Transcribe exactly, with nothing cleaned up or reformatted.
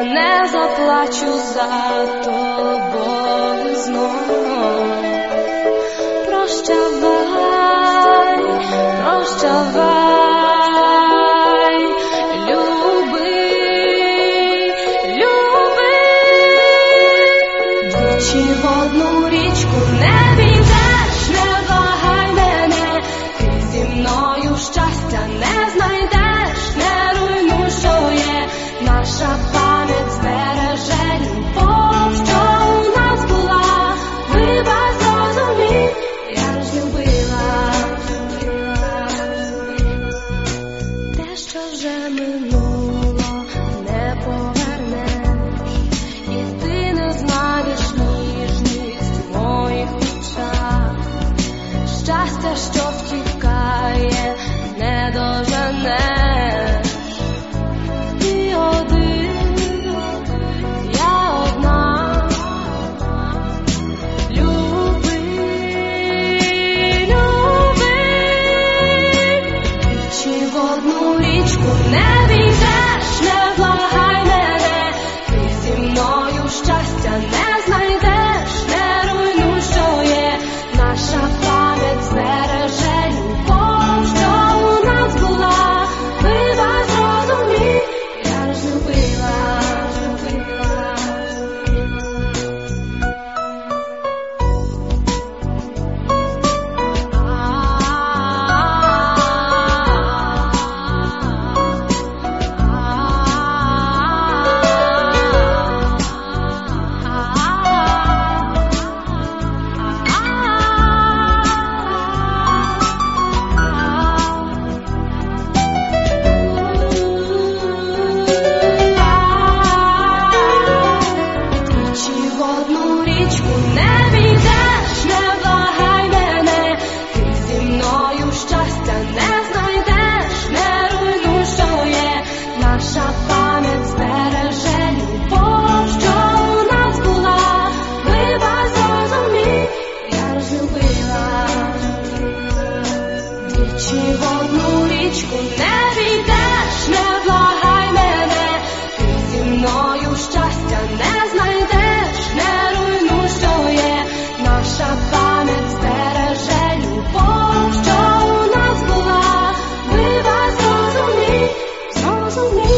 я не заплачу за тобою знов. Прощавай, прощавай, любий, любий. Двічі в одну річку не війдеш, не благай мене, ти зі мною щастя не знайдеш, не руйнуй, що є, наша пам'ять збереже любов, що у нас була. Вибач, зрозумій, я ж любила, те, що вже минуло, не повернеш, і ти не знайдеш ніжність в моїх очах. Щастя, що втікає, не доженеш. Ти один, я одна. Люби, люби. Двічі в одну річку не війдеш, не благай мене, ти зі мною щастя не знайдеш, не руйнуй, що є, наша пам'ять збереже любов, що у нас була. Вибач, зрозумій, я ж любила, любила. Двічі в одну річку не війдеш, не благай мене, ти зі мною щастя не знайдеш, не руйнуй, що є, наша пам'ять збереже любов, що у нас була. Вибач, зрозумій, я ж любила. Двічі в одну річку не війдеш, не благай мене, ти зі мною щастя не знайдеш, не руйнуй, що є, наша пам'ять збереже любов, що у нас була. Вибач, зрозумій, зрозумій.